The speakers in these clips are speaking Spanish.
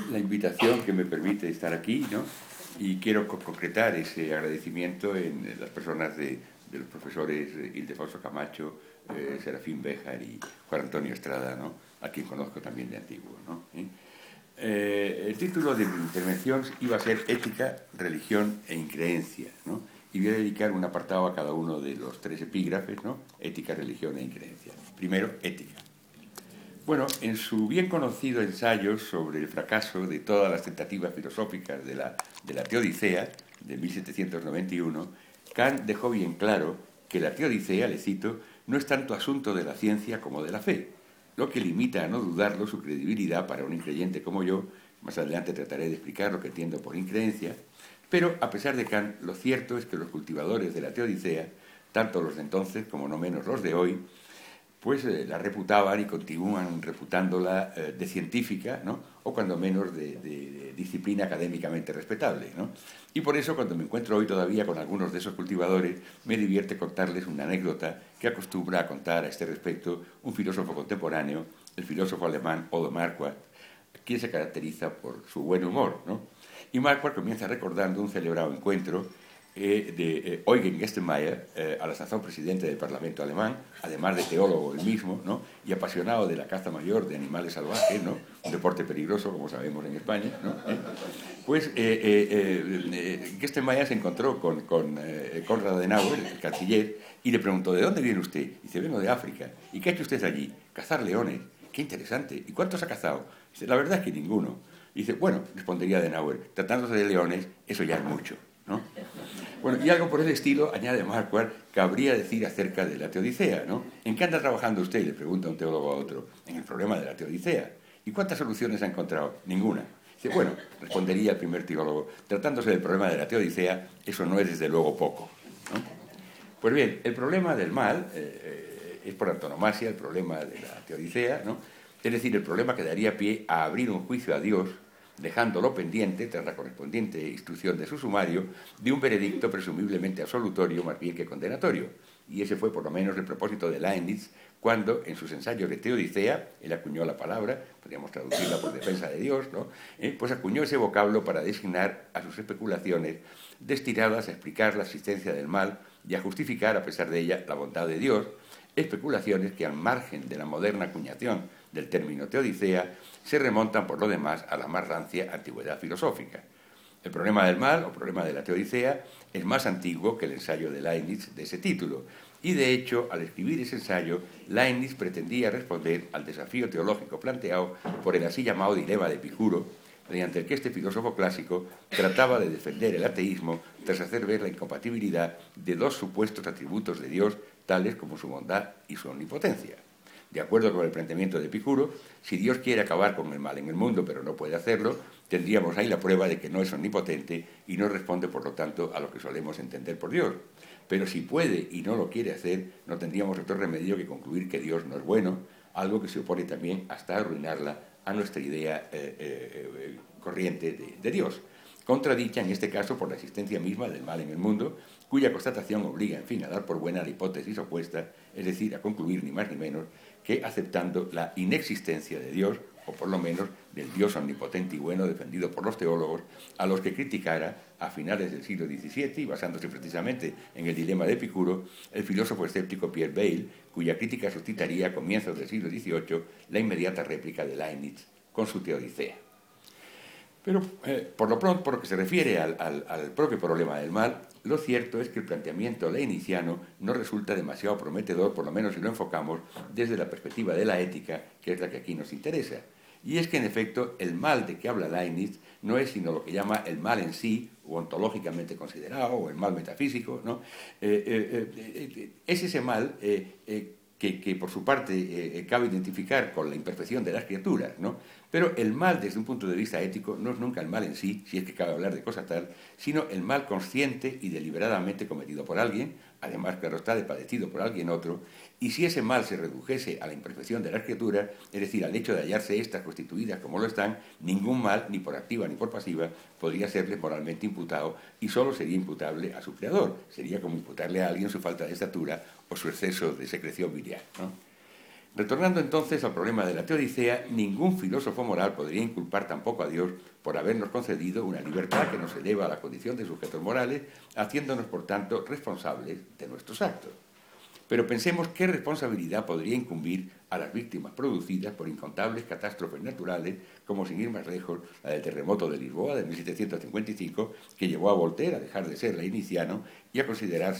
la invitación que me permite estar aquí, ¿no? Y quiero concretar ese agradecimiento en las personas de los profesores Ildefonso Camacho, Serafín Béjar y Juan Antonio Estrada, ¿no? A quien conozco también de antiguo, ¿no? El título de mi intervención iba a ser Ética, Religión e Increencia, ¿no? Y voy a dedicar un apartado a cada uno de los tres epígrafes, ¿no? Ética, religión e increencia. Primero, ética. Bueno, en su bien conocido ensayo sobre el fracaso de todas las tentativas filosóficas de la Teodicea, de 1791, Kant dejó bien claro que la Teodicea, le cito, no es tanto asunto de la ciencia como de la fe, lo que limita a no dudarlo su credibilidad para un increyente como yo. Más adelante trataré de explicar lo que entiendo por increencia. Pero, a pesar de Kant, lo cierto es que los cultivadores de la Teodicea, tanto los de entonces como no menos los de hoy, pues la reputaban y continúan reputándola de científica, ¿no? O cuando menos de disciplina académicamente respetable, ¿no? Y por eso, cuando me encuentro hoy todavía con algunos de esos cultivadores, me divierte contarles una anécdota que acostumbra a contar a este respecto un filósofo contemporáneo, el filósofo alemán Odo Marquardt, quien se caracteriza por su buen humor, ¿no? Y Marquardt comienza recordando un celebrado encuentro de Eugen Gerstenmaier, a la sazón presidente del Parlamento alemán, además de teólogo él mismo, ¿no? Y apasionado de la caza mayor de animales salvajes, ¿no? Un deporte peligroso, como sabemos en España, ¿no? Pues Gerstenmaier se encontró con Konrad Adenauer, el canciller, y le preguntó: ¿de dónde viene usted? Dice: vengo de África. ¿Y qué ha hecho usted allí? Cazar leones. Qué interesante. ¿Y cuántos ha cazado? Dice: la verdad es que ninguno. Dice: bueno, respondería Adenauer, tratándose de leones, eso ya es mucho, ¿no? Bueno, y algo por el estilo, añade Marquardt, cabría decir acerca de la Teodicea, ¿no? ¿En qué anda trabajando usted?, le pregunta un teólogo a otro. En el problema de la Teodicea. ¿Y cuántas soluciones ha encontrado? Ninguna. Dice: bueno, respondería el primer teólogo, tratándose del problema de la Teodicea, eso no es desde luego poco, ¿no? Pues bien, el problema del mal es por antonomasia el problema de la Teodicea, ¿no? Es decir, el problema que daría pie a abrir un juicio a Dios, dejándolo pendiente, tras la correspondiente instrucción de su sumario, de un veredicto presumiblemente absolutorio más bien que condenatorio. Y ese fue por lo menos el propósito de Leibniz cuando, en sus ensayos de Teodicea, él acuñó la palabra, podríamos traducirla por defensa de Dios, ¿no? Pues acuñó ese vocablo para designar a sus especulaciones destinadas a explicar la existencia del mal y a justificar, a pesar de ella, la bondad de Dios, especulaciones que, al margen de la moderna acuñación del término Teodicea, se remontan por lo demás a la más rancia antigüedad filosófica. El problema del mal, o problema de la Teodicea, es más antiguo que el ensayo de Leibniz de ese título, y de hecho, al escribir ese ensayo, Leibniz pretendía responder al desafío teológico planteado por el así llamado dilema de Epicuro, mediante el que este filósofo clásico trataba de defender el ateísmo tras hacer ver la incompatibilidad de dos supuestos atributos de Dios, tales como su bondad y su omnipotencia. De acuerdo con el planteamiento de Epicuro, si Dios quiere acabar con el mal en el mundo, pero no puede hacerlo, tendríamos ahí la prueba de que no es omnipotente y no responde, por lo tanto, a lo que solemos entender por Dios. Pero si puede y no lo quiere hacer, no tendríamos otro remedio que concluir que Dios no es bueno, algo que se opone también hasta arruinarla a nuestra idea corriente de Dios, contradicha en este caso por la existencia misma del mal en el mundo, cuya constatación obliga, en fin, a dar por buena la hipótesis opuesta, es decir, a concluir ni más ni menos que aceptando la inexistencia de Dios, o por lo menos del Dios omnipotente y bueno defendido por los teólogos, a los que criticara a finales del siglo XVII, y basándose precisamente en el dilema de Epicuro, el filósofo escéptico Pierre Bayle, cuya crítica suscitaría a comienzos del siglo XVIII la inmediata réplica de Leibniz con su Teodicea. Pero, por lo pronto, por lo que se refiere al propio problema del mal, lo cierto es que el planteamiento leibniziano no resulta demasiado prometedor, por lo menos si lo enfocamos desde la perspectiva de la ética, que es la que aquí nos interesa. Y es que, en efecto, el mal de que habla Leibniz no es sino lo que llama el mal en sí, o ontológicamente considerado, o el mal metafísico, ¿no? Es ese mal que por su parte cabe identificar con la imperfección de las criaturas, ¿no? Pero el mal desde un punto de vista ético no es nunca el mal en sí, si es que cabe hablar de cosa tal, sino el mal consciente y deliberadamente cometido por alguien, además, claro está, de padecido por alguien otro, y si ese mal se redujese a la imperfección de las criaturas, es decir, al hecho de hallarse éstas constituidas como lo están, ningún mal, ni por activa ni por pasiva, podría serles moralmente imputado y solo sería imputable a su creador. Sería como imputarle a alguien su falta de estatura o su exceso de secreción biliar, ¿no? Retornando entonces al problema de la teodicea, ningún filósofo moral podría inculpar tampoco a Dios por habernos concedido una libertad que nos eleva a la condición de sujetos morales, haciéndonos por tanto responsables de nuestros actos. Pero pensemos qué responsabilidad podría incumbir a las víctimas producidas por incontables catástrofes naturales, como sin ir más lejos la del terremoto de Lisboa de 1755, que llevó a Voltaire a dejar de ser lainiciano y a considerar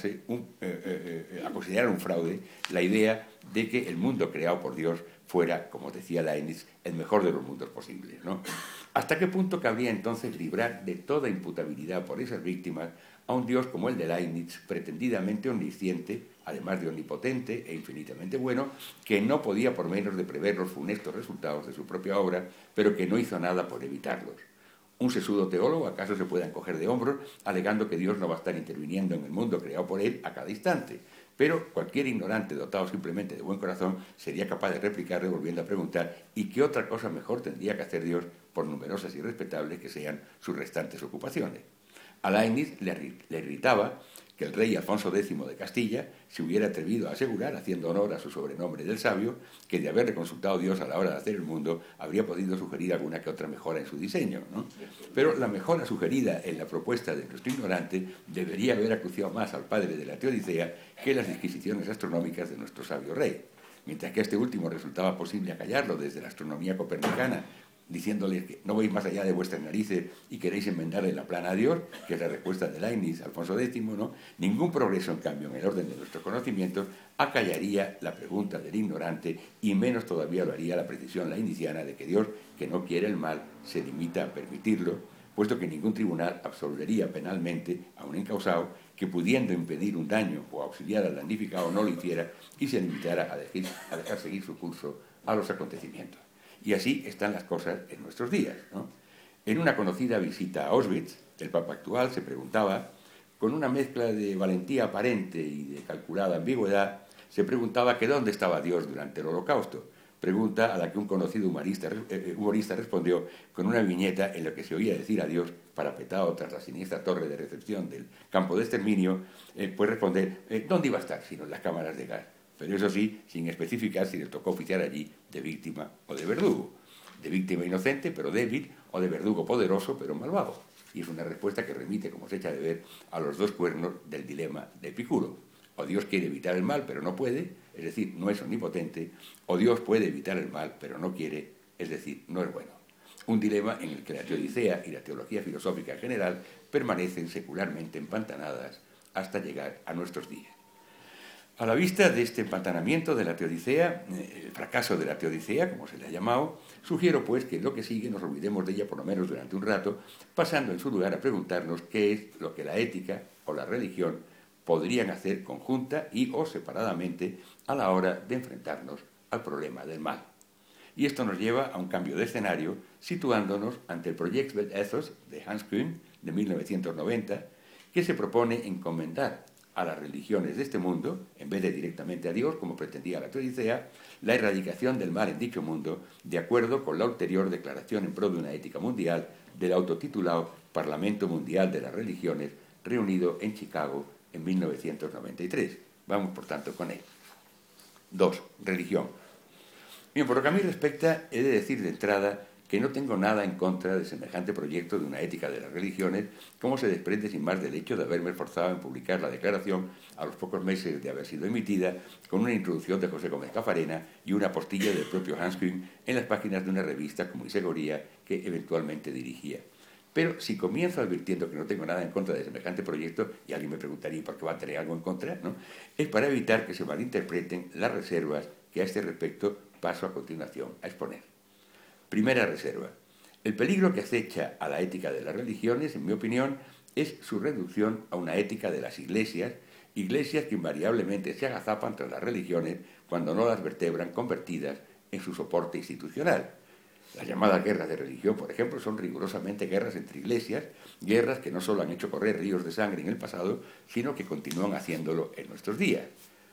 un fraude la idea de que el mundo creado por Dios fuera, como decía Leibniz, el mejor de los mundos posibles, ¿no? ¿Hasta qué punto cabría entonces librar de toda imputabilidad por esas víctimas a un Dios como el de Leibniz, pretendidamente omnisciente, además de omnipotente e infinitamente bueno, que no podía por menos de prever los funestos resultados de su propia obra, pero que no hizo nada por evitarlos? ¿Un sesudo teólogo acaso se puede encoger de hombros alegando que Dios no va a estar interviniendo en el mundo creado por él a cada instante? Pero cualquier ignorante dotado simplemente de buen corazón sería capaz de replicarle volviendo a preguntar ¿y qué otra cosa mejor tendría que hacer Dios, por numerosas y respetables que sean sus restantes ocupaciones? A Leibniz le irritaba que el rey Alfonso X de Castilla se hubiera atrevido a asegurar, haciendo honor a su sobrenombre del sabio, que de haberle consultado Dios a la hora de hacer el mundo, habría podido sugerir alguna que otra mejora en su diseño, ¿no? Pero la mejora sugerida en la propuesta de nuestro ignorante debería haber acuciado más al padre de la teodicea que las disquisiciones astronómicas de nuestro sabio rey. Mientras que a este último resultaba posible acallarlo desde la astronomía copernicana, diciéndoles que no veis más allá de vuestras narices y queréis enmendarle la plana a Dios, que es la respuesta de Leibniz, Alfonso X, ¿no? Ningún progreso, en cambio, en el orden de nuestros conocimientos, acallaría la pregunta del ignorante y menos todavía lo haría la precisión leibniziana de que Dios, que no quiere el mal, se limita a permitirlo, puesto que ningún tribunal absolvería penalmente a un encausado que, pudiendo impedir un daño o auxiliar al damnificado, no lo hiciera y se limitara a dejar seguir su curso a los acontecimientos. Y así están las cosas en nuestros días, ¿no? En una conocida visita a Auschwitz, el Papa actual se preguntaba, con una mezcla de valentía aparente y de calculada ambigüedad, se preguntaba que dónde estaba Dios durante el Holocausto, pregunta a la que un conocido humorista respondió con una viñeta en la que se oía decir a Dios, parapetado tras la siniestra torre de recepción del campo de exterminio, pues responder, ¿dónde iba a estar sino en las cámaras de gas? Pero eso sí, sin especificar si le tocó oficiar allí de víctima o de verdugo, de víctima inocente pero débil o de verdugo poderoso pero malvado. Y es una respuesta que remite, como se echa de ver, a los dos cuernos del dilema de Epicuro. O Dios quiere evitar el mal pero no puede, es decir, no es omnipotente, o Dios puede evitar el mal pero no quiere, es decir, no es bueno. Un dilema en el que la teodicea y la teología filosófica en general permanecen secularmente empantanadas hasta llegar a nuestros días. A la vista de este empantanamiento de la teodicea, el fracaso de la teodicea, como se le ha llamado, sugiero pues que en lo que sigue nos olvidemos de ella por lo menos durante un rato, pasando en su lugar a preguntarnos qué es lo que la ética o la religión podrían hacer conjunta y o separadamente a la hora de enfrentarnos al problema del mal. Y esto nos lleva a un cambio de escenario, situándonos ante el Projectweltethos de Hans Kuhn de 1990, que se propone encomendar a las religiones de este mundo, en vez de directamente a Dios, como pretendía la teodicea, la erradicación del mal en dicho mundo, de acuerdo con la ulterior declaración en pro de una ética mundial del autotitulado Parlamento Mundial de las Religiones, reunido en Chicago en 1993. Vamos, por tanto, con él. 2. Religión. Bien, por lo que a mí respecta, he de decir de entrada que no tengo nada en contra de semejante proyecto de una ética de las religiones, como se desprende sin más del hecho de haberme esforzado en publicar la declaración a los pocos meses de haber sido emitida, con una introducción de José Gómez Cafarena y una postilla del propio Hans Kuhn en las páginas de una revista como Isegoría que eventualmente dirigía. Pero si comienzo advirtiendo que no tengo nada en contra de semejante proyecto, y alguien me preguntaría por qué va a tener algo en contra, ¿no?, es para evitar que se malinterpreten las reservas que a este respecto paso a continuación a exponer. Primera reserva. El peligro que acecha a la ética de las religiones, en mi opinión, es su reducción a una ética de las iglesias que invariablemente se agazapan tras las religiones cuando no las vertebran convertidas en su soporte institucional. Las llamadas guerras de religión, por ejemplo, son rigurosamente guerras entre iglesias, guerras que no solo han hecho correr ríos de sangre en el pasado, sino que continúan haciéndolo en nuestros días.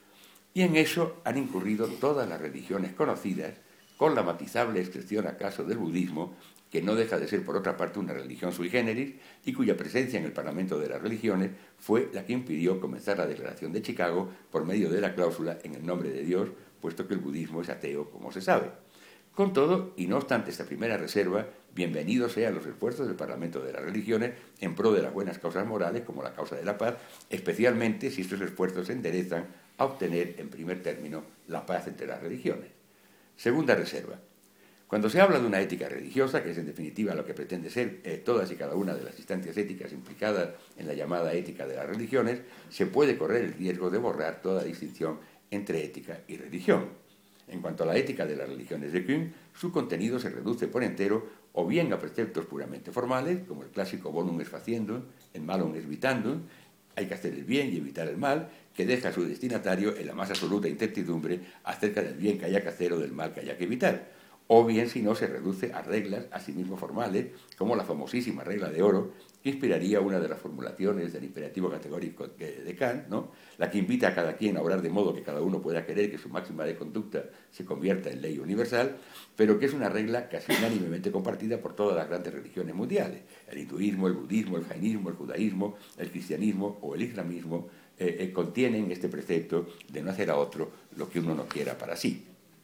Y en eso han incurrido todas las religiones conocidas, con la matizable excepción acaso del budismo, que no deja de ser por otra parte una religión sui generis y cuya presencia en el Parlamento de las Religiones fue la que impidió comenzar la Declaración de Chicago por medio de la cláusula en el nombre de Dios, puesto que el budismo es ateo, como se sabe. Con todo, y no obstante esta primera reserva, bienvenidos sean los esfuerzos del Parlamento de las Religiones en pro de las buenas causas morales, como la causa de la paz, especialmente si estos esfuerzos se enderezan a obtener, en primer término, la paz entre las religiones. Segunda reserva. Cuando se habla de una ética religiosa, que es en definitiva lo que pretende ser todas y cada una de las instancias éticas implicadas en la llamada ética de las religiones, se puede correr el riesgo de borrar toda distinción entre ética y religión. En cuanto a la ética de las religiones de Kuhn, su contenido se reduce por entero o bien a preceptos puramente formales, como el clásico bonum est faciendum, el malum est vitandum, hay que hacer el bien y evitar el mal, que deja a su destinatario en la más absoluta incertidumbre acerca del bien que haya que hacer o del mal que haya que evitar. O bien, si no, se reduce a reglas asimismo formales, como la famosísima regla de oro, que inspiraría una de las formulaciones del imperativo categórico de Kant, ¿no? La que invita a cada quien a obrar de modo que cada uno pueda querer que su máxima de conducta se convierta en ley universal, pero que es una regla casi unánimemente compartida por todas las grandes religiones mundiales. El hinduismo, el budismo, el jainismo, el judaísmo, el cristianismo o el islamismo contienen este precepto de no hacer a otro lo que uno no quiera para sí.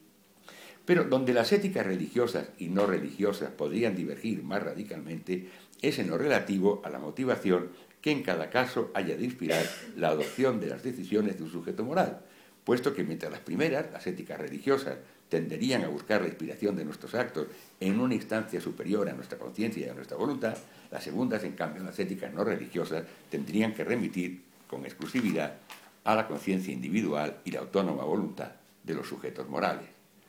Pero donde las éticas religiosas y no religiosas podrían divergir más radicalmente es en lo relativo a la motivación que en cada caso haya de inspirar la adopción de las decisiones de un sujeto moral, puesto que mientras las primeras, las éticas religiosas, tenderían a buscar la inspiración de nuestros actos en una instancia superior a nuestra conciencia y a nuestra voluntad, las segundas, en cambio, las éticas no religiosas, tendrían que remitir con exclusividad a la conciencia individual y la autónoma voluntad de los sujetos morales.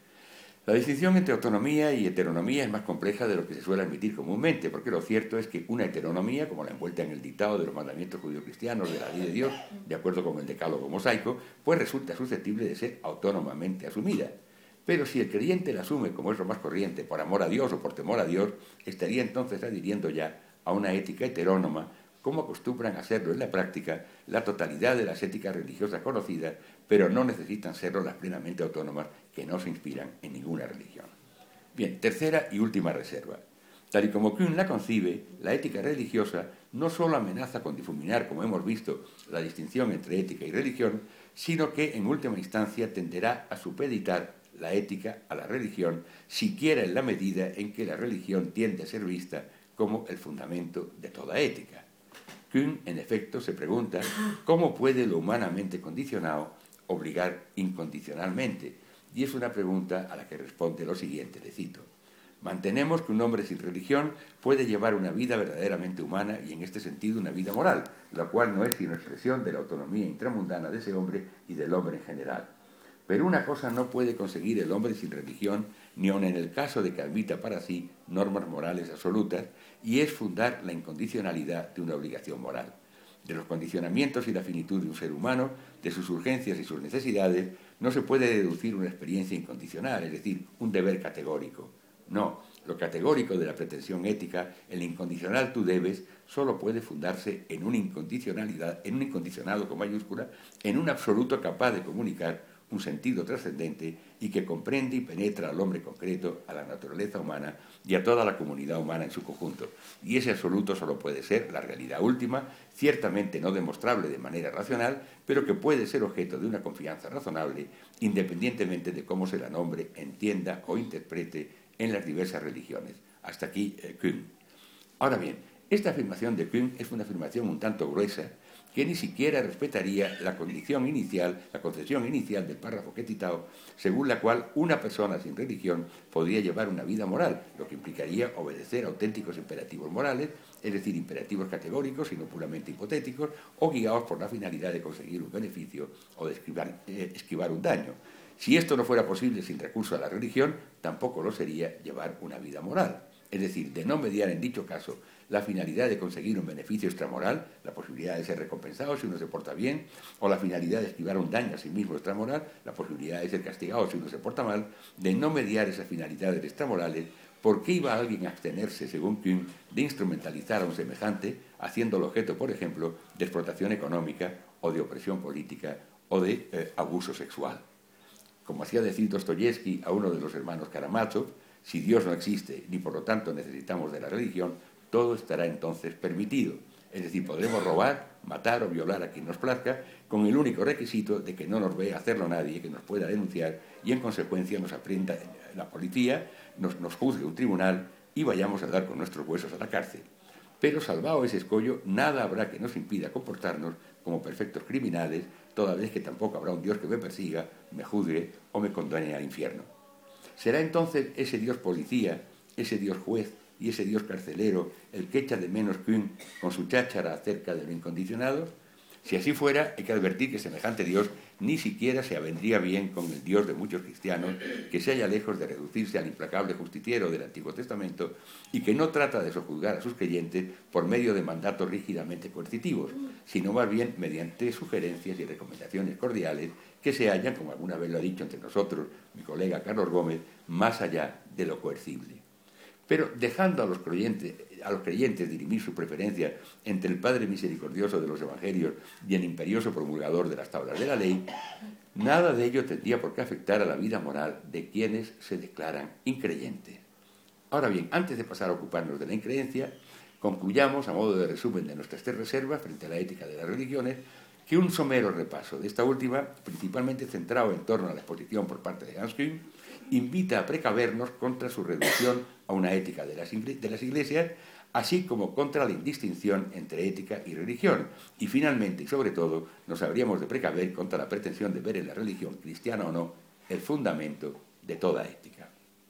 La distinción entre autonomía y heteronomía es más compleja de lo que se suele admitir comúnmente, porque lo cierto es que una heteronomía, como la envuelta en el dictado de los mandamientos judío-cristianos de la ley de Dios, de acuerdo con el decálogo mosaico, pues resulta susceptible de ser autónomamente asumida. Pero si el creyente la asume, como es lo más corriente, por amor a Dios o por temor a Dios, estaría entonces adhiriendo ya a una ética heterónoma, como acostumbran hacerlo en la práctica la totalidad de las éticas religiosas conocidas, pero no necesitan serlo las plenamente autónomas que no se inspiran en ninguna religión. Bien, tercera y última reserva. Tal y como Kuhn la concibe, la ética religiosa no solo amenaza con difuminar, como hemos visto, la distinción entre ética y religión, sino que en última instancia tenderá a supeditar la ética a la religión, siquiera en la medida en que la religión tiende a ser vista como el fundamento de toda ética. Kuhn, en efecto, se pregunta cómo puede lo humanamente condicionado obligar incondicionalmente, y es una pregunta a la que responde lo siguiente, le cito: mantenemos que un hombre sin religión puede llevar una vida verdaderamente humana y en este sentido una vida moral, la cual no es sino expresión de la autonomía intramundana de ese hombre y del hombre en general. Pero una cosa no puede conseguir el hombre sin religión, ni aun en el caso de que admita para sí normas morales absolutas, y es fundar la incondicionalidad de una obligación moral. De los condicionamientos y la finitud de un ser humano, de sus urgencias y sus necesidades, no se puede deducir una experiencia incondicional, es decir, un deber categórico. No, lo categórico de la pretensión ética, el incondicional tú debes, solo puede fundarse en una incondicionalidad, en un incondicionado con mayúscula, en un absoluto capaz de comunicar un sentido trascendente y que comprende y penetra al hombre concreto, a la naturaleza humana y a toda la comunidad humana en su conjunto. Y ese absoluto solo puede ser la realidad última, ciertamente no demostrable de manera racional, pero que puede ser objeto de una confianza razonable, independientemente de cómo se la nombre, entienda o interprete en las diversas religiones. Hasta aquí Kuhn. Ahora bien, esta afirmación de Kuhn es una afirmación un tanto gruesa, que ni siquiera respetaría la concepción inicial del párrafo que he citado, según la cual una persona sin religión podría llevar una vida moral, lo que implicaría obedecer auténticos imperativos morales, es decir, imperativos categóricos y no puramente hipotéticos, o guiados por la finalidad de conseguir un beneficio o de esquivar un daño. Si esto no fuera posible sin recurso a la religión, tampoco lo sería llevar una vida moral. Es decir, de no mediar en dicho caso la finalidad de conseguir un beneficio extramoral, la posibilidad de ser recompensado si uno se porta bien, o la finalidad de esquivar un daño a sí mismo extramoral, la posibilidad de ser castigado si uno se porta mal, de no mediar esas finalidades extramorales, ¿por qué iba alguien a abstenerse, según Kuhn, de instrumentalizar a un semejante, haciéndolo objeto, por ejemplo, de explotación económica o de opresión política o de abuso sexual? Como hacía decir Dostoyevsky a uno de los hermanos Karamazov, si Dios no existe ni por lo tanto necesitamos de la religión, todo estará entonces permitido. Es decir, podremos robar, matar o violar a quien nos plazca, con el único requisito de que no nos vea hacerlo nadie, que nos pueda denunciar y en consecuencia nos aprenda la policía, nos juzgue un tribunal y vayamos a dar con nuestros huesos a la cárcel. Pero salvado ese escollo, nada habrá que nos impida comportarnos como perfectos criminales, toda vez que tampoco habrá un Dios que me persiga, me juzgue o me condene al infierno. ¿Será entonces ese Dios policía, ese Dios juez y ese Dios carcelero el que echa de menos Kuhn con su cháchara acerca de lo incondicionado? Si así fuera, hay que advertir que semejante Dios ni siquiera se avendría bien con el Dios de muchos cristianos, que se halla lejos de reducirse al implacable justiciero del Antiguo Testamento y que no trata de sojuzgar a sus creyentes por medio de mandatos rígidamente coercitivos, sino más bien mediante sugerencias y recomendaciones cordiales que se hallan, como alguna vez lo ha dicho entre nosotros mi colega Carlos Gómez, más allá de lo coercible. Pero dejando a los creyentes dirimir su preferencia entre el Padre misericordioso de los Evangelios y el imperioso promulgador de las tablas de la ley, nada de ello tendría por qué afectar a la vida moral de quienes se declaran increyentes. Ahora bien, antes de pasar a ocuparnos de la increencia, concluyamos, a modo de resumen de nuestras tres reservas frente a la ética de las religiones, que un somero repaso de esta última, principalmente centrado en torno a la exposición por parte de Hans Küng, invita a precavernos contra su reducción a una ética de las iglesias, así como contra la indistinción entre ética y religión. Y finalmente, y sobre todo, nos habríamos de precaver contra la pretensión de ver en la religión, cristiana o no, el fundamento de toda ética.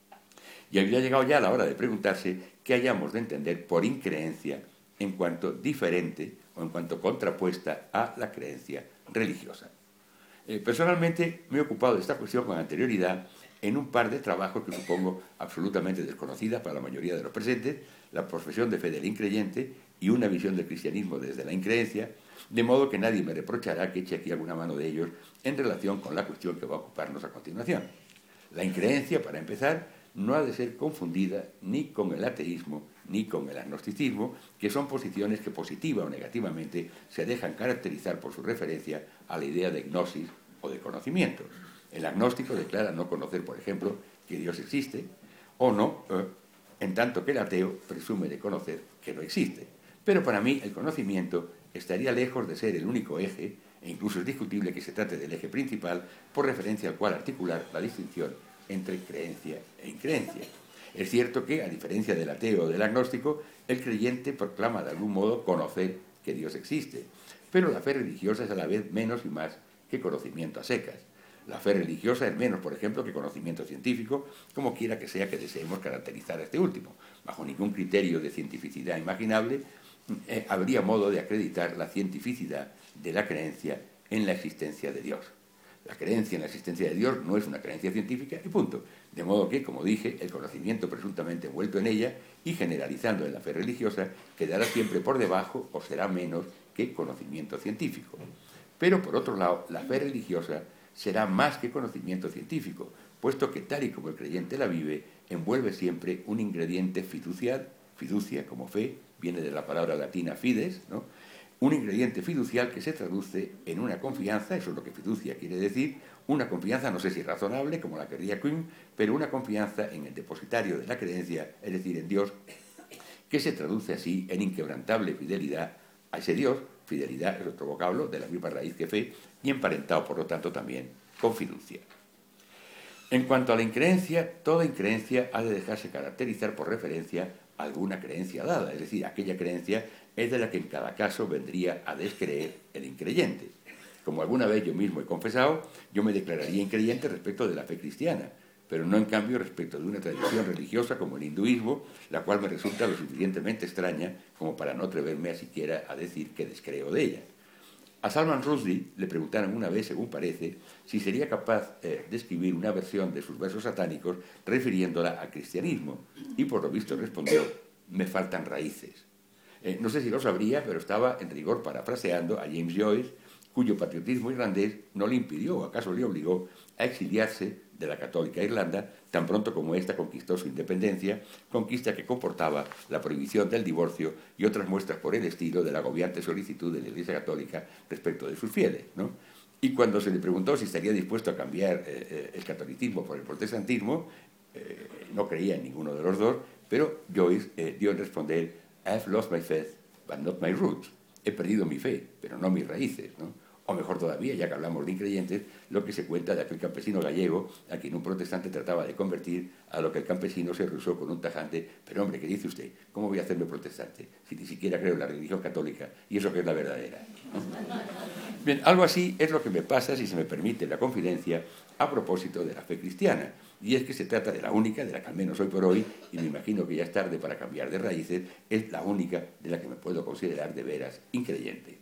Y había llegado ya la hora de preguntarse qué hayamos de entender por increencia en cuanto diferente o en cuanto contrapuesta a la creencia religiosa. Personalmente me he ocupado de esta cuestión con anterioridad en un par de trabajos que supongo absolutamente desconocidas para la mayoría de los presentes, la profesión de fe del increyente y una visión del cristianismo desde la increencia, de modo que nadie me reprochará que eche aquí alguna mano de ellos en relación con la cuestión que va a ocuparnos a continuación. La increencia, para empezar, no ha de ser confundida ni con el ateísmo ni con el agnosticismo, que son posiciones que positiva o negativamente se dejan caracterizar por su referencia a la idea de gnosis o de conocimiento. El agnóstico declara no conocer, por ejemplo, que Dios existe, o no, en tanto que el ateo presume de conocer que no existe. Pero para mí el conocimiento estaría lejos de ser el único eje, e incluso es discutible que se trate del eje principal, por referencia al cual articular la distinción entre creencia e increencia. Es cierto que, a diferencia del ateo o del agnóstico, el creyente proclama de algún modo conocer que Dios existe, pero la fe religiosa es a la vez menos y más que conocimiento a secas. La fe religiosa es menos, por ejemplo, que conocimiento científico, como quiera que sea que deseemos caracterizar a este último. Bajo ningún criterio de cientificidad imaginable habría modo de acreditar la cientificidad de la creencia en la existencia de Dios. La creencia en la existencia de Dios no es una creencia científica y punto. De modo que, como dije, el conocimiento presuntamente envuelto en ella y generalizando en la fe religiosa quedará siempre por debajo o será menos que conocimiento científico. Pero, por otro lado, la fe religiosa será más que conocimiento científico, puesto que tal y como el creyente la vive, envuelve siempre un ingrediente fiducial, fiducia como fe, viene de la palabra latina fides, ¿no? Un ingrediente fiducial que se traduce en una confianza, eso es lo que fiducia quiere decir, una confianza, no sé si razonable, como la querría Kuhn, pero una confianza en el depositario de la creencia, es decir, en Dios, que se traduce así en inquebrantable fidelidad a ese Dios. Fidelidad es otro vocablo de la misma raíz que fe y emparentado, por lo tanto, también con fiducia. En cuanto a la increencia, toda increencia ha de dejarse caracterizar por referencia a alguna creencia dada, es decir, aquella creencia es de la que en cada caso vendría a descreer el increyente. Como alguna vez yo mismo he confesado, yo me declararía increyente respecto de la fe cristiana, pero no en cambio respecto de una tradición religiosa como el hinduismo, la cual me resulta lo suficientemente extraña como para no atreverme a siquiera a decir que descreo de ella. A Salman Rushdie le preguntaron una vez, según parece, si sería capaz de escribir una versión de sus versos satánicos refiriéndola al cristianismo, y por lo visto respondió: me faltan raíces. No sé si lo sabría, pero estaba en rigor parafraseando a James Joyce, cuyo patriotismo irlandés no le impidió, o acaso le obligó, a exiliarse de la católica Irlanda tan pronto como ésta conquistó su independencia, conquista que comportaba la prohibición del divorcio y otras muestras por el estilo de la agobiante solicitud de la Iglesia Católica respecto de sus fieles, ¿no? Y cuando se le preguntó si estaría dispuesto a cambiar el catolicismo por el protestantismo, no creía en ninguno de los dos, pero Joyce dio en responder: I've lost my faith, but not my roots. he perdido mi fe, pero no mis raíces, ¿no? O mejor todavía, ya que hablamos de increyentes, lo que se cuenta de aquel campesino gallego a quien un protestante trataba de convertir, a lo que el campesino se rehusó con un tajante: pero hombre, ¿qué dice usted? ¿Cómo voy a hacerme protestante si ni siquiera creo en la religión católica y eso que es la verdadera? ¿No? Bien, algo así es lo que me pasa, si se me permite la confidencia, a propósito de la fe cristiana. Y es que se trata de la única, de la que al menos hoy por hoy, y me imagino que ya es tarde para cambiar de raíces, es la única de la que me puedo considerar de veras increyente.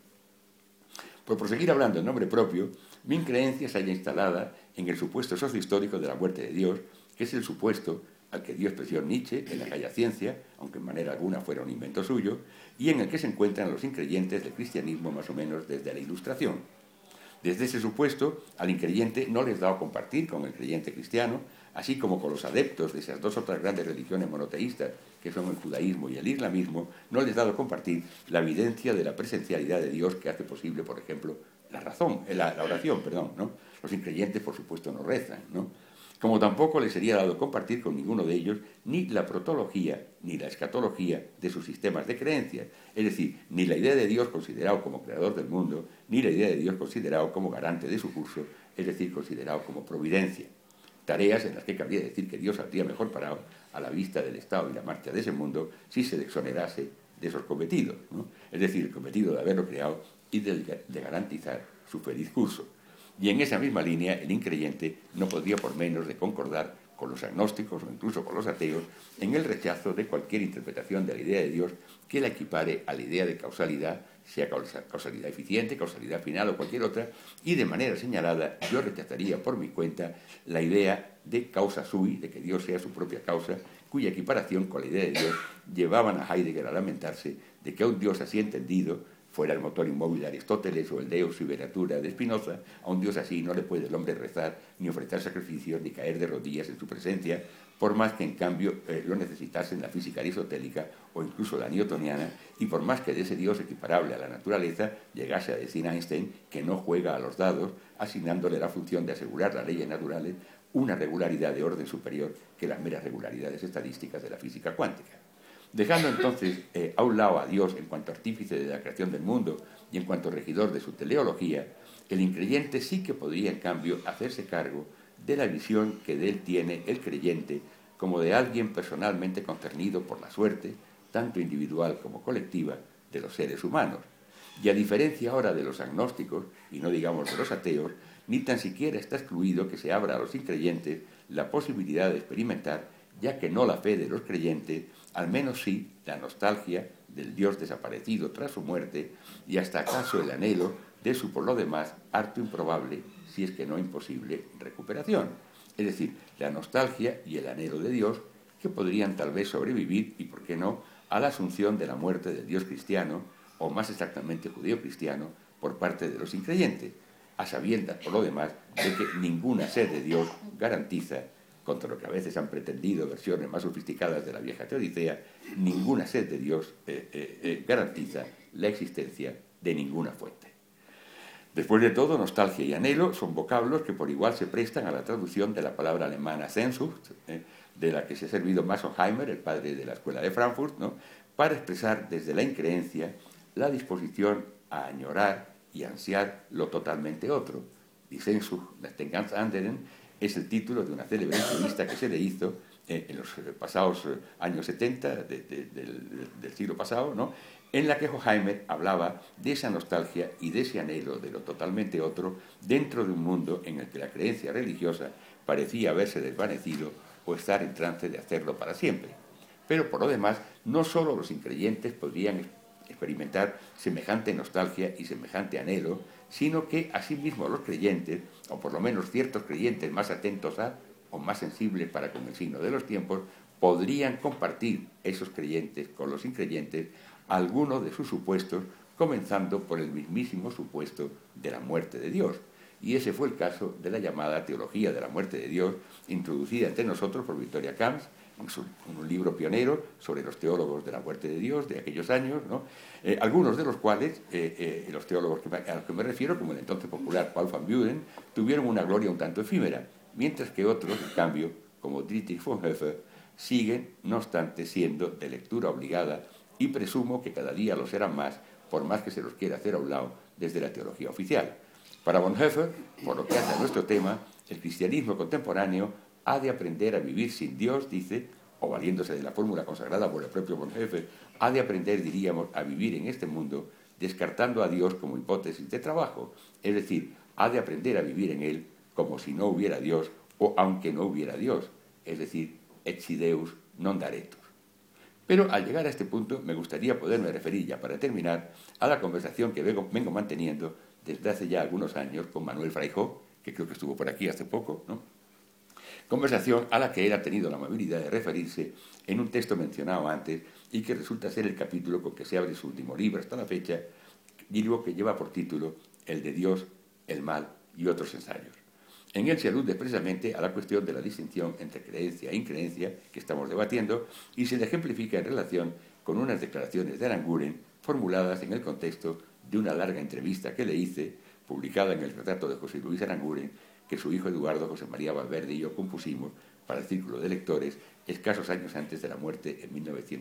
Por proseguir hablando en nombre propio, mi creencia se halla instalada en el supuesto sociohistórico de la muerte de Dios, que es el supuesto al que dio expresión Nietzsche en la Calla Ciencia, aunque en manera alguna fuera un invento suyo, y en el que se encuentran los increyentes del cristianismo más o menos desde la Ilustración. Desde ese supuesto, al increyente no les da a compartir con el creyente cristiano, así como con los adeptos de esas dos otras grandes religiones monoteístas, que son el judaísmo y el islamismo, no les da a compartir la evidencia de la presencialidad de Dios que hace posible, por ejemplo, la oración, ¿no? Los increyentes, por supuesto, no rezan, ¿no? Como tampoco les sería dado compartir con ninguno de ellos ni la protología ni la escatología de sus sistemas de creencias, es decir, ni la idea de Dios considerado como creador del mundo, ni la idea de Dios considerado como garante de su curso, es decir, considerado como providencia. Tareas en las que cabría decir que Dios saldría mejor parado a la vista del estado y la marcha de ese mundo si se exonerase de esos cometidos, ¿no? Es decir, el cometido de haberlo creado y de garantizar su feliz curso. Y en esa misma línea, el increyente no podría por menos de concordar con los agnósticos o incluso con los ateos en el rechazo de cualquier interpretación de la idea de Dios que la equipare a la idea de causalidad, sea causalidad eficiente, causalidad final o cualquier otra, y de manera señalada yo rechazaría por mi cuenta la idea de causa sui, de que Dios sea su propia causa, cuya equiparación con la idea de Dios llevaban a Heidegger a lamentarse de que a un Dios así entendido, fuera el motor inmóvil de Aristóteles o el Deus Liberatura de Spinoza, a un Dios así no le puede el hombre rezar, ni ofrecer sacrificios, ni caer de rodillas en su presencia, por más que en cambio lo necesitase en la física aristotélica o incluso la newtoniana, y por más que de ese Dios equiparable a la naturaleza llegase a decir Einstein que no juega a los dados, asignándole la función de asegurar las leyes naturales una regularidad de orden superior que las meras regularidades estadísticas de la física cuántica. Dejando entonces a un lado a Dios en cuanto artífice de la creación del mundo y en cuanto regidor de su teleología, el increyente sí que podría, en cambio, hacerse cargo de la visión que de él tiene el creyente como de alguien personalmente concernido por la suerte, tanto individual como colectiva, de los seres humanos. Y a diferencia ahora de los agnósticos, y no digamos de los ateos, ni tan siquiera está excluido que se abra a los increyentes la posibilidad de experimentar, ya que no la fe de los creyentes, al menos sí la nostalgia del Dios desaparecido tras su muerte y hasta acaso el anhelo de su, por lo demás, harto improbable, si es que no imposible, recuperación. Es decir, la nostalgia y el anhelo de Dios que podrían tal vez sobrevivir, y por qué no, a la asunción de la muerte del Dios cristiano, o más exactamente judío-cristiano, por parte de los increyentes, a sabiendas, por lo demás, de que ninguna sed de Dios garantiza, contra lo que a veces han pretendido versiones más sofisticadas de la vieja teodicea, ninguna sed de Dios garantiza la existencia de ninguna fuente. Después de todo, nostalgia y anhelo son vocablos que por igual se prestan a la traducción de la palabra alemana Sehnsucht, de la que se ha servido Massenheimer, el padre de la escuela de Frankfurt, ¿no?, para expresar desde la increencia la disposición a añorar y ansiar lo totalmente otro. Die Sehnsucht nach dem ganz anderen es el título de una célebre entrevista que se le hizo en los pasados años 70 del siglo pasado, ¿no?, en la que Horkheimer hablaba de esa nostalgia y de ese anhelo de lo totalmente otro dentro de un mundo en el que la creencia religiosa parecía haberse desvanecido o estar en trance de hacerlo para siempre. Pero por lo demás, no solo los increyentes podrían experimentar semejante nostalgia y semejante anhelo, sino que asimismo los creyentes, o por lo menos ciertos creyentes más atentos a o más sensibles para con el signo de los tiempos, podrían compartir esos creyentes con los increyentes algunos de sus supuestos, comenzando por el mismísimo supuesto de la muerte de Dios. Y ese fue el caso de la llamada teología de la muerte de Dios, introducida entre nosotros por Victoria Camps, en un libro pionero sobre los teólogos de la muerte de Dios de aquellos años, ¿no? Algunos de los cuales, los teólogos a los que me refiero, como el entonces popular Paul van Buren, tuvieron una gloria un tanto efímera, mientras que otros, en cambio, como Dietrich Bonhoeffer, siguen, no obstante, siendo de lectura obligada, y presumo que cada día lo serán más por más que se los quiera hacer a un lado desde la teología oficial. Para Bonhoeffer, por lo que hace a nuestro tema, el cristianismo contemporáneo ha de aprender a vivir sin Dios, dice, o valiéndose de la fórmula consagrada por el propio Bonhoeffer, ha de aprender, diríamos, a vivir en este mundo descartando a Dios como hipótesis de trabajo, es decir, ha de aprender a vivir en él como si no hubiera Dios o aunque no hubiera Dios, es decir, etsi Deus non daretur. Pero al llegar a este punto me gustaría poderme referir ya para terminar a la conversación que vengo manteniendo desde hace ya algunos años con Manuel Fraijó, que creo que estuvo por aquí hace poco, ¿no? Conversación a la que él ha tenido la amabilidad de referirse en un texto mencionado antes y que resulta ser el capítulo con que se abre su último libro hasta la fecha, libro que lleva por título El de Dios, el mal y otros ensayos. En él se alude precisamente a la cuestión de la distinción entre creencia e increencia que estamos debatiendo y se le ejemplifica en relación con unas declaraciones de Aranguren formuladas en el contexto de una larga entrevista que le hice, publicada en el retrato de José Luis Aranguren, que su hijo Eduardo José María Valverde y yo compusimos para el Círculo de Lectores escasos años antes de la muerte en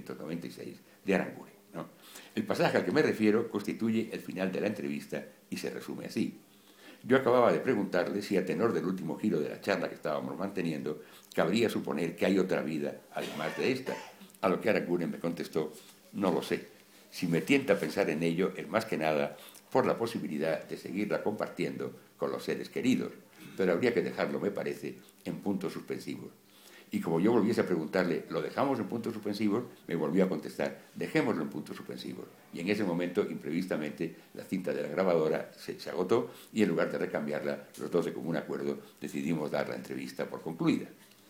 1996 de Aranguren, ¿no? El pasaje al que me refiero constituye el final de la entrevista y se resume así. Yo acababa de preguntarle si a tenor del último giro de la charla que estábamos manteniendo, cabría suponer que hay otra vida además de esta, a lo que Aranguren me contestó, no lo sé. Si me tienta a pensar en ello es más que nada por la posibilidad de seguirla compartiendo con los seres queridos, pero habría que dejarlo, me parece, en puntos suspensivos. Y como yo volviese a preguntarle, ¿lo dejamos en puntos suspensivos?, me volvió a contestar, dejémoslo en puntos suspensivos. Y en ese momento, imprevistamente, la cinta de la grabadora se agotó y en lugar de recambiarla, los dos de común acuerdo decidimos dar la entrevista por concluida.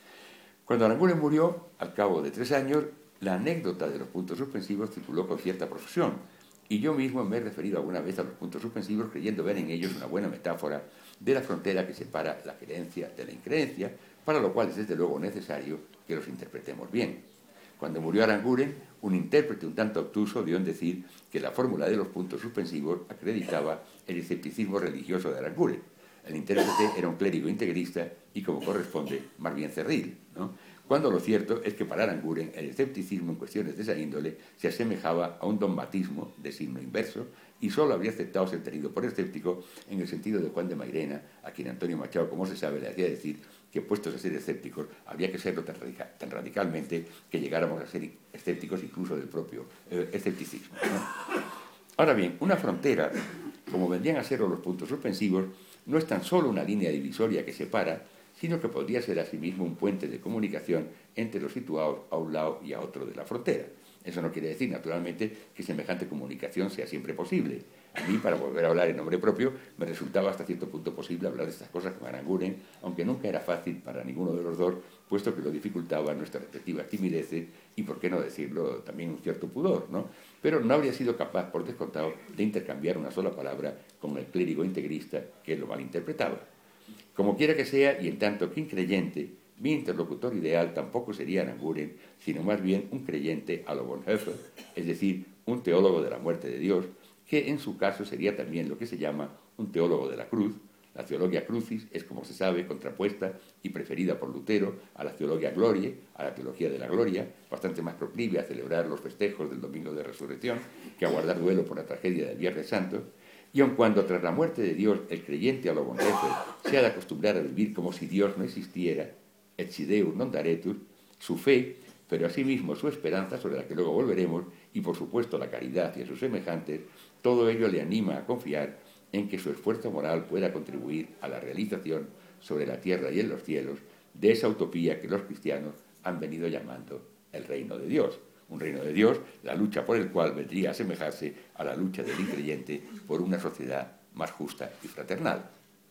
Cuando Aranguren murió, al cabo de 3 años, la anécdota de los puntos suspensivos circuló con cierta profusión, y yo mismo me he referido alguna vez a los puntos suspensivos creyendo ver en ellos una buena metáfora de la frontera que separa la creencia de la increencia, para lo cual es desde luego necesario que los interpretemos bien. Cuando murió Aranguren, un intérprete un tanto obtuso dio en decir que la fórmula de los puntos suspensivos acreditaba el escepticismo religioso de Aranguren. El intérprete era un clérigo integrista y, como corresponde, más bien cerril, ¿no? Cuando lo cierto es que para Aranguren el escepticismo en cuestiones de esa índole se asemejaba a un dogmatismo de signo inverso y solo habría aceptado ser tenido por escéptico en el sentido de Juan de Mairena, a quien Antonio Machado, como se sabe, le hacía decir que puestos a ser escépticos habría que serlo tan radicalmente que llegáramos a ser escépticos incluso del propio escepticismo, ¿no? Ahora bien, una frontera, como vendrían a serlo los puntos suspensivos, no es tan solo una línea divisoria que separa, sino que podría ser asimismo un puente de comunicación entre los situados a un lado y a otro de la frontera. Eso no quiere decir, naturalmente, que semejante comunicación sea siempre posible. A mí, para volver a hablar en nombre propio, me resultaba hasta cierto punto posible hablar de estas cosas con Aranguren, aunque nunca era fácil para ninguno de los dos, puesto que lo dificultaba nuestras respectivas timideces y, por qué no decirlo, también un cierto pudor, ¿no? Pero no habría sido capaz, por descontado, de intercambiar una sola palabra con el clérigo integrista que lo malinterpretaba. Como quiera que sea, y en tanto que increyente, mi interlocutor ideal tampoco sería Aranguren, sino más bien un creyente a lo Bonhoeffer, es decir, un teólogo de la muerte de Dios, que en su caso sería también lo que se llama un teólogo de la cruz. La teologia crucis es, como se sabe, contrapuesta y preferida por Lutero a la teologia gloriae, a la teología de la gloria, bastante más proclive a celebrar los festejos del Domingo de Resurrección que a guardar duelo por la tragedia del Viernes Santo. Y aun cuando tras la muerte de Dios el creyente a lo Bonhoeffer se ha de acostumbrar a vivir como si Dios no existiera, etsi Deus non daretur, su fe, pero asimismo su esperanza, sobre la que luego volveremos, y por supuesto la caridad y a sus semejantes, todo ello le anima a confiar en que su esfuerzo moral pueda contribuir a la realización sobre la tierra y en los cielos de esa utopía que los cristianos han venido llamando el reino de Dios. Un reino de Dios, la lucha por el cual vendría a asemejarse a la lucha del increyente por una sociedad más justa y fraternal.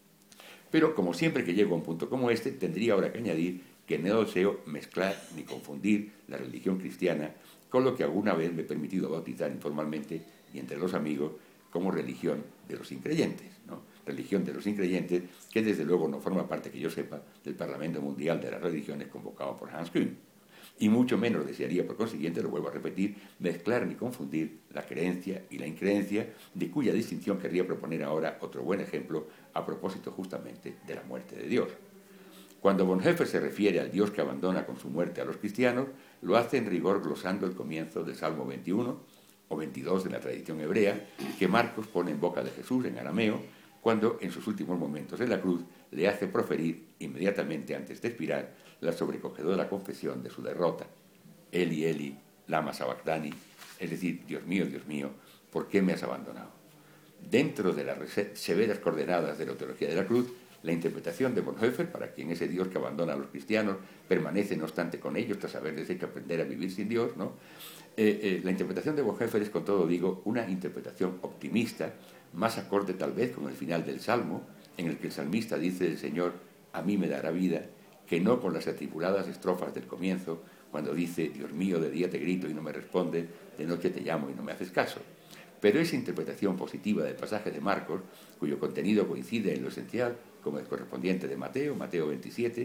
Pero, como siempre que llego a un punto como este, tendría ahora que añadir que no deseo mezclar ni confundir la religión cristiana con lo que alguna vez me he permitido bautizar informalmente y entre los amigos como religión de los increyentes, ¿no? Religión de los increyentes que desde luego no forma parte, que yo sepa, del Parlamento Mundial de las Religiones convocado por Hans Küng. Y mucho menos desearía, por consiguiente, lo vuelvo a repetir, mezclar ni confundir la creencia y la increencia, de cuya distinción querría proponer ahora otro buen ejemplo a propósito justamente de la muerte de Dios. Cuando Bonhoeffer se refiere al Dios que abandona con su muerte a los cristianos, lo hace en rigor glosando el comienzo del Salmo 21, o 22 de la tradición hebrea, que Marcos pone en boca de Jesús en arameo, cuando en sus últimos momentos en la cruz le hace proferir, inmediatamente antes de expirar, la sobrecogedora confesión de su derrota. Eli, Eli, lama sabactani, es decir, Dios mío, ¿por qué me has abandonado? Dentro de las severas coordenadas de la teología de la cruz, la interpretación de Bonhoeffer, para quien ese Dios que abandona a los cristianos permanece no obstante con ellos tras haberles hecho aprender a vivir sin Dios, ¿no? La interpretación de Bonhoeffer es, con todo digo, una interpretación optimista, más acorde tal vez con el final del Salmo, en el que el salmista dice del Señor, a mí me dará vida, que no con las atribuladas estrofas del comienzo, cuando dice, Dios mío, de día te grito y no me respondes, de noche te llamo y no me haces caso. Pero esa interpretación positiva del pasaje de Marcos, cuyo contenido coincide en lo esencial con el correspondiente de Mateo, Mateo 27,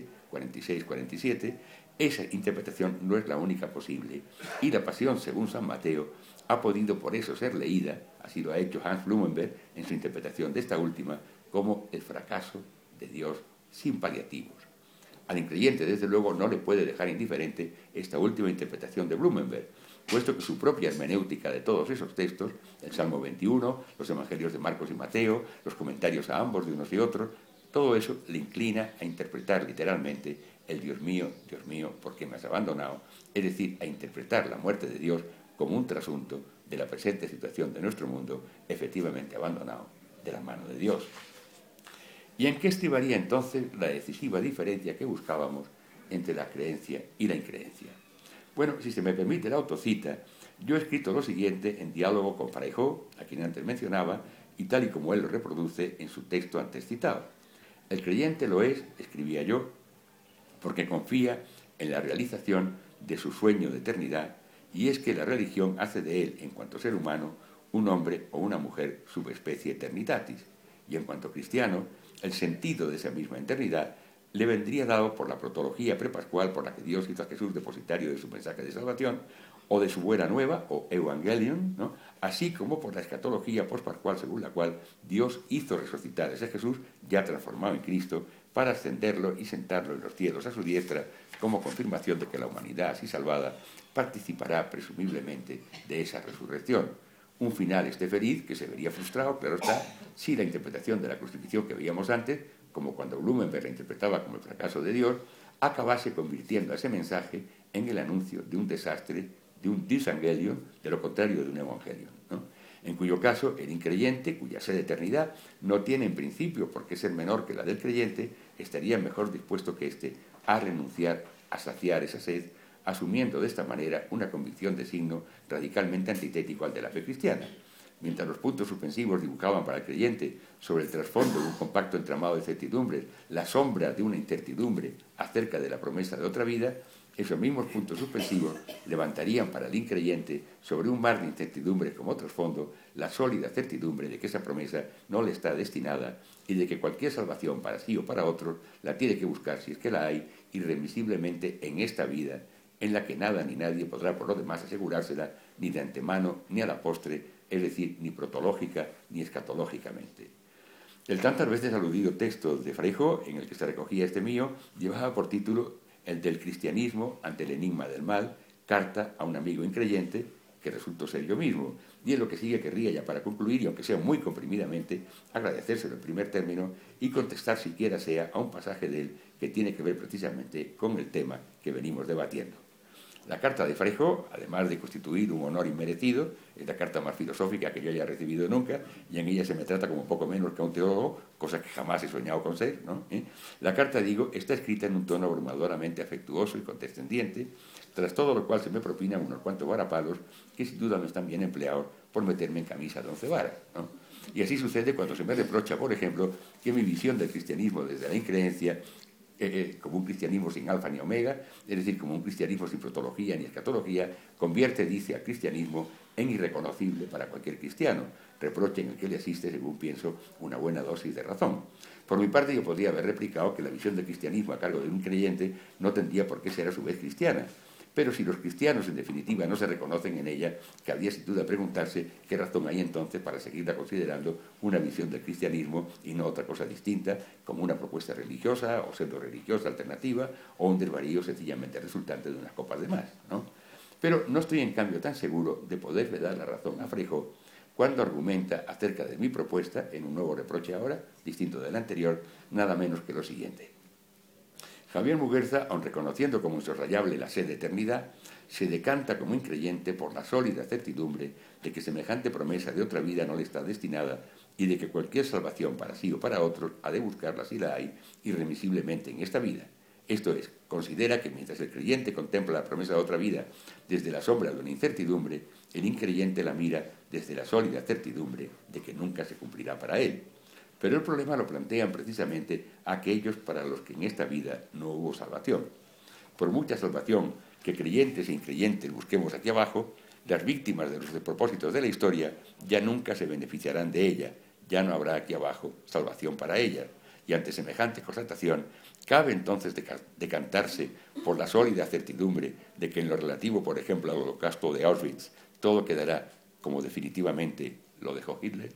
46-47, esa interpretación no es la única posible, y la pasión, según San Mateo, ha podido por eso ser leída, así lo ha hecho Hans Blumenberg en su interpretación de esta última, como el fracaso de Dios sin paliativos. Al increyente, desde luego, no le puede dejar indiferente esta última interpretación de Blumenberg, puesto que su propia hermenéutica de todos esos textos, el Salmo 21, los Evangelios de Marcos y Mateo, los comentarios a ambos de unos y otros, todo eso le inclina a interpretar literalmente el Dios mío, ¿por qué me has abandonado? Es decir, a interpretar la muerte de Dios como un trasunto de la presente situación de nuestro mundo, efectivamente abandonado de la mano de Dios. ¿Y en qué estribaría entonces la decisiva diferencia que buscábamos entre la creencia y la increencia? Bueno, si se me permite la autocita, yo he escrito lo siguiente en diálogo con Parejo, a quien antes mencionaba, y tal y como él lo reproduce en su texto antes citado. El creyente lo es, escribía yo, porque confía en la realización de su sueño de eternidad, y es que la religión hace de él, en cuanto ser humano, un hombre o una mujer subespecie eternitatis, y en cuanto cristiano, el sentido de esa misma eternidad le vendría dado por la protología prepascual por la que Dios hizo a Jesús depositario de su mensaje de salvación, o de su buena nueva, o evangelion, ¿no? Así como por la escatología pospascual según la cual Dios hizo resucitar a ese Jesús ya transformado en Cristo para ascenderlo y sentarlo en los cielos a su diestra como confirmación de que la humanidad así salvada participará presumiblemente de esa resurrección. Un final feliz que se vería frustrado, claro está, si la interpretación de la crucifixión que veíamos antes, como cuando Blumenberg la interpretaba como el fracaso de Dios, acabase convirtiendo a ese mensaje en el anuncio de un desastre, de un disangelion, de lo contrario de un evangelion, ¿no? En cuyo caso el increyente, cuya sed de eternidad no tiene en principio por qué ser menor que la del creyente, estaría mejor dispuesto que éste a renunciar a saciar esa sed, asumiendo de esta manera una convicción de signo radicalmente antitético al de la fe cristiana. Mientras los puntos suspensivos dibujaban para el creyente sobre el trasfondo de un compacto entramado de certidumbres la sombra de una incertidumbre acerca de la promesa de otra vida, esos mismos puntos suspensivos levantarían para el increyente sobre un mar de incertidumbres como trasfondo la sólida certidumbre de que esa promesa no le está destinada y de que cualquier salvación para sí o para otros la tiene que buscar, si es que la hay, irremisiblemente en esta vida, en la que nada ni nadie podrá por lo demás asegurársela ni de antemano ni a la postre, es decir, ni protológica ni escatológicamente. El tantas veces aludido texto de Fraijo, en el que se recogía este mío, llevaba por título el del cristianismo ante el enigma del mal, carta a un amigo increyente, que resultó ser yo mismo. Y en lo que sigue querría ya para concluir, y aunque sea muy comprimidamente, agradecérselo en primer término y contestar siquiera sea a un pasaje de él que tiene que ver precisamente con el tema que venimos debatiendo. La carta de Fraijo, además de constituir un honor inmerecido, es la carta más filosófica que yo haya recibido nunca, y en ella se me trata como poco menos que a un teólogo, cosa que jamás he soñado con ser, ¿no? La carta, digo, está escrita en un tono abrumadoramente afectuoso y condescendiente, tras todo lo cual se me propinan unos cuantos varapalos que sin duda no están bien empleados por meterme en camisa de 11 varas, ¿no? Y así sucede cuando se me reprocha, por ejemplo, que mi visión del cristianismo desde la increencia como un cristianismo sin alfa ni omega, es decir, como un cristianismo sin protología ni escatología, convierte, dice, al cristianismo en irreconocible para cualquier cristiano, reproche en el que le asiste, según pienso, una buena dosis de razón. Por mi parte, yo podría haber replicado que la visión del cristianismo a cargo de un creyente no tendría por qué ser a su vez cristiana, pero si los cristianos, en definitiva, no se reconocen en ella, cabría sin duda preguntarse qué razón hay entonces para seguirla considerando una visión del cristianismo y no otra cosa distinta, como una propuesta religiosa o pseudo-religiosa alternativa o un desvarío sencillamente resultante de unas copas de más, ¿no? Pero no estoy en cambio tan seguro de poderle dar la razón a Feijó cuando argumenta acerca de mi propuesta, en un nuevo reproche ahora, distinto del anterior, nada menos que lo siguiente. Javier Muguerza, aun reconociendo como insoslayable la sed de eternidad, se decanta como increyente por la sólida certidumbre de que semejante promesa de otra vida no le está destinada y de que cualquier salvación para sí o para otros ha de buscarla si la hay irremisiblemente en esta vida. Esto es, considera que mientras el creyente contempla la promesa de otra vida desde la sombra de una incertidumbre, el increyente la mira desde la sólida certidumbre de que nunca se cumplirá para él. Pero el problema lo plantean precisamente aquellos para los que en esta vida no hubo salvación. Por mucha salvación que creyentes e increyentes busquemos aquí abajo, las víctimas de los despropósitos de la historia ya nunca se beneficiarán de ella, ya no habrá aquí abajo salvación para ellas. Y ante semejante constatación, cabe entonces decantarse por la sólida certidumbre de que en lo relativo, por ejemplo, al holocausto de Auschwitz, todo quedará como definitivamente lo dejó Hitler.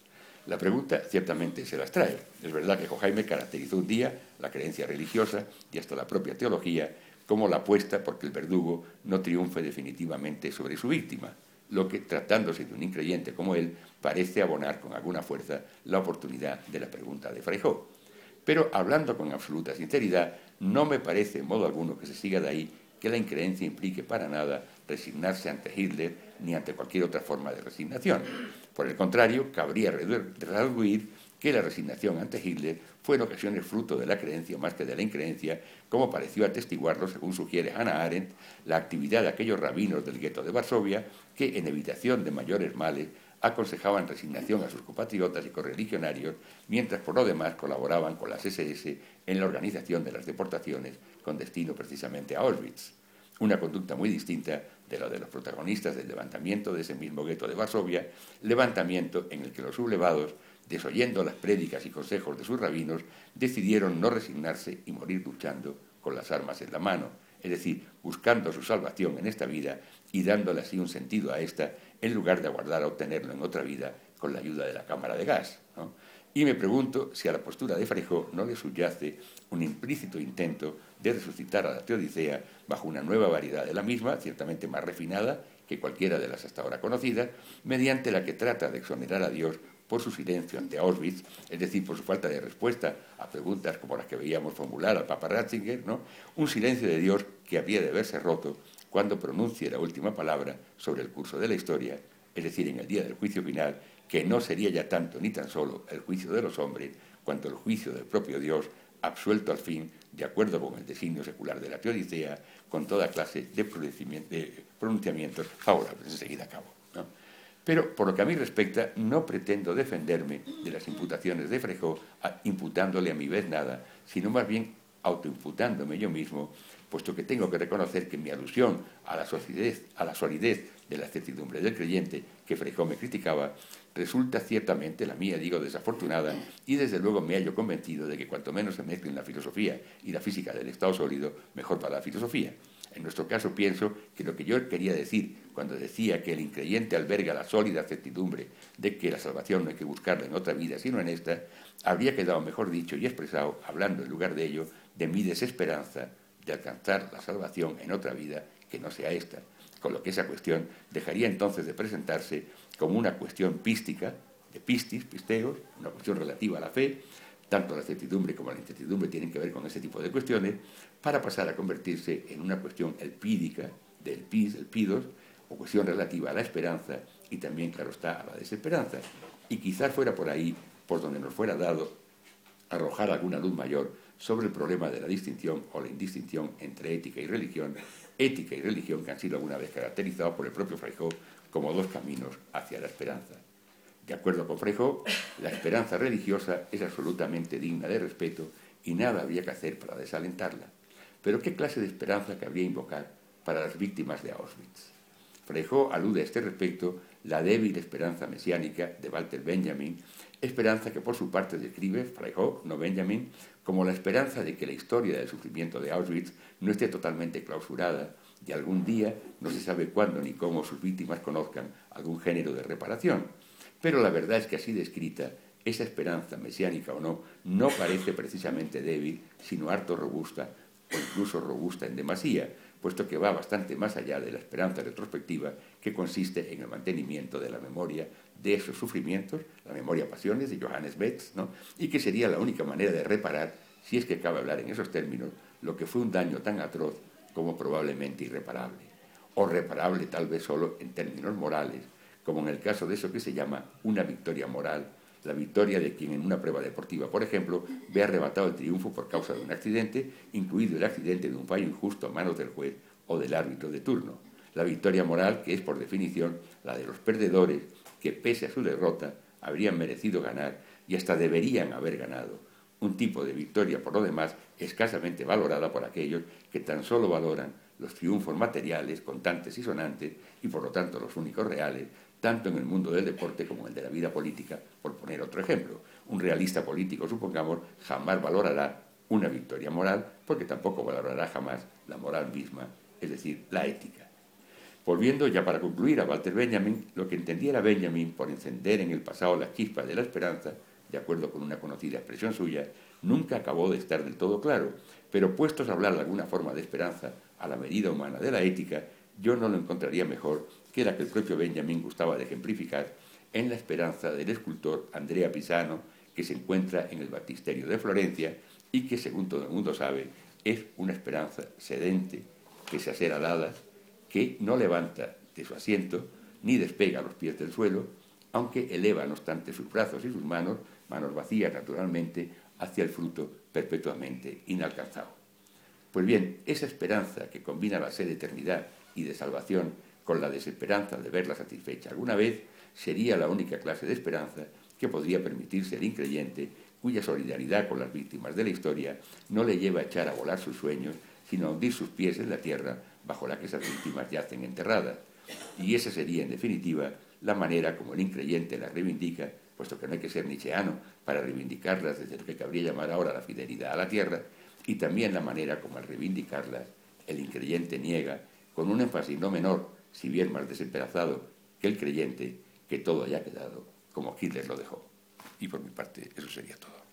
La pregunta ciertamente se las trae. Es verdad que Horkheimer caracterizó un día la creencia religiosa y hasta la propia teología como la apuesta porque el verdugo no triunfe definitivamente sobre su víctima, lo que, tratándose de un increyente como él, parece abonar con alguna fuerza la oportunidad de la pregunta de Feijó. Pero, hablando con absoluta sinceridad, no me parece en modo alguno que se siga de ahí que la increencia implique para nada resignarse ante Hitler ni ante cualquier otra forma de resignación. Por el contrario, cabría reducir que la resignación ante Hitler fue en ocasiones fruto de la creencia más que de la increencia, como pareció atestiguarlo, según sugiere Hannah Arendt, la actividad de aquellos rabinos del gueto de Varsovia que, en evitación de mayores males, aconsejaban resignación a sus compatriotas y correligionarios, mientras por lo demás colaboraban con las SS en la organización de las deportaciones con destino precisamente a Auschwitz. Una conducta muy distinta de la de los protagonistas del levantamiento de ese mismo gueto de Varsovia, levantamiento en el que los sublevados, desoyendo las prédicas y consejos de sus rabinos, decidieron no resignarse y morir luchando con las armas en la mano, es decir, buscando su salvación en esta vida y dándole así un sentido a esta, en lugar de aguardar a obtenerlo en otra vida con la ayuda de la cámara de gas, ¿no? Y me pregunto si a la postura de Feijó no le subyace un implícito intento de resucitar a la teodicea bajo una nueva variedad de la misma, ciertamente más refinada que cualquiera de las hasta ahora conocidas, mediante la que trata de exonerar a Dios por su silencio ante Auschwitz, es decir, por su falta de respuesta a preguntas como las que veíamos formular al Papa Ratzinger, ¿no? Un silencio de Dios que habría de verse roto cuando pronuncie la última palabra sobre el curso de la historia, es decir, en el día del juicio final, que no sería ya tanto ni tan solo el juicio de los hombres, cuanto el juicio del propio Dios, absuelto al fin, de acuerdo con el designio secular de la teodicea, con toda clase de pronunciamientos favorables. Enseguida acabo, ¿no? Pero, por lo que a mí respecta, no pretendo defenderme de las imputaciones de Feijó imputándole a mi vez nada, sino más bien autoimputándome yo mismo, puesto que tengo que reconocer que mi alusión a la solidez de la certidumbre del creyente que Feijó me criticaba, resulta ciertamente la mía, digo, desafortunada, y desde luego me hallo convencido de que cuanto menos se mezclen la filosofía y la física del estado sólido, mejor para la filosofía. En nuestro caso pienso que lo que yo quería decir cuando decía que el increyente alberga la sólida certidumbre de que la salvación no hay que buscarla en otra vida sino en esta, habría quedado mejor dicho y expresado, hablando en lugar de ello, de mi desesperanza de alcanzar la salvación en otra vida que no sea esta, con lo que esa cuestión dejaría entonces de presentarse como una cuestión pística, de pistis, pisteos, una cuestión relativa a la fe. Tanto la certidumbre como la incertidumbre tienen que ver con ese tipo de cuestiones, para pasar a convertirse en una cuestión elpídica, del pis, el pidos, o cuestión relativa a la esperanza y también, claro está, a la desesperanza. Y quizás fuera por ahí por donde nos fuera dado arrojar alguna luz mayor sobre el problema de la distinción o la indistinción entre ética y religión que han sido alguna vez caracterizados por el propio Feijó como dos caminos hacia la esperanza. De acuerdo con Feijó, la esperanza religiosa es absolutamente digna de respeto y nada habría que hacer para desalentarla. Pero ¿qué clase de esperanza cabría invocar para las víctimas de Auschwitz? Feijó alude a este respecto la débil esperanza mesiánica de Walter Benjamin, esperanza que por su parte describe Feijó, no Benjamin, como la esperanza de que la historia del sufrimiento de Auschwitz no esté totalmente clausurada y algún día, no se sabe cuándo ni cómo, sus víctimas conozcan algún género de reparación. Pero la verdad es que así descrita, esa esperanza, mesiánica o no, no parece precisamente débil, sino harto robusta, o incluso robusta en demasía, puesto que va bastante más allá de la esperanza retrospectiva, que consiste en el mantenimiento de la memoria de esos sufrimientos, la memoria pasiones de Johannes Betz, ¿no? Y que sería la única manera de reparar, si es que cabe hablar en esos términos, lo que fue un daño tan atroz como probablemente irreparable, o reparable tal vez solo en términos morales, como en el caso de eso que se llama una victoria moral, la victoria de quien en una prueba deportiva, por ejemplo, ve arrebatado el triunfo por causa de un accidente, incluido el accidente de un fallo injusto a manos del juez o del árbitro de turno. La victoria moral, que es por definición la de los perdedores, que pese a su derrota habrían merecido ganar y hasta deberían haber ganado. Un tipo de victoria, por lo demás, escasamente valorada por aquellos que tan solo valoran los triunfos materiales, contantes y sonantes, y por lo tanto los únicos reales, tanto en el mundo del deporte como en el de la vida política, por poner otro ejemplo. Un realista político, supongamos, jamás valorará una victoria moral, porque tampoco valorará jamás la moral misma, es decir, la ética. Volviendo ya para concluir a Walter Benjamin, lo que entendiera Benjamin por encender en el pasado las chispas de la esperanza, de acuerdo con una conocida expresión suya, nunca acabó de estar del todo claro, pero puestos a hablar de alguna forma de esperanza a la medida humana de la ética, yo no lo encontraría mejor que la que el propio Benjamin gustaba de ejemplificar en la esperanza del escultor Andrea Pisano, que se encuentra en el Baptisterio de Florencia y que, según todo el mundo sabe, es una esperanza sedente, pese a ser alada, que no levanta de su asiento ni despega los pies del suelo, aunque eleva, no obstante, sus brazos y sus manos vacías naturalmente, hacia el fruto perpetuamente inalcanzado. Pues bien, esa esperanza que combina la sed de eternidad y de salvación con la desesperanza de verla satisfecha alguna vez, sería la única clase de esperanza que podría permitirse al increyente, cuya solidaridad con las víctimas de la historia no le lleva a echar a volar sus sueños, sino a hundir sus pies en la tierra bajo la que esas víctimas yacen enterradas. Y esa sería, en definitiva, la manera como el increyente las reivindica, puesto que no hay que ser nietzscheano para reivindicarlas desde lo que cabría llamar ahora la fidelidad a la tierra, y también la manera como al reivindicarlas el increyente niega, con un énfasis no menor, si bien más desesperanzado que el creyente, que todo haya quedado como Hitler lo dejó. Y por mi parte, eso sería todo.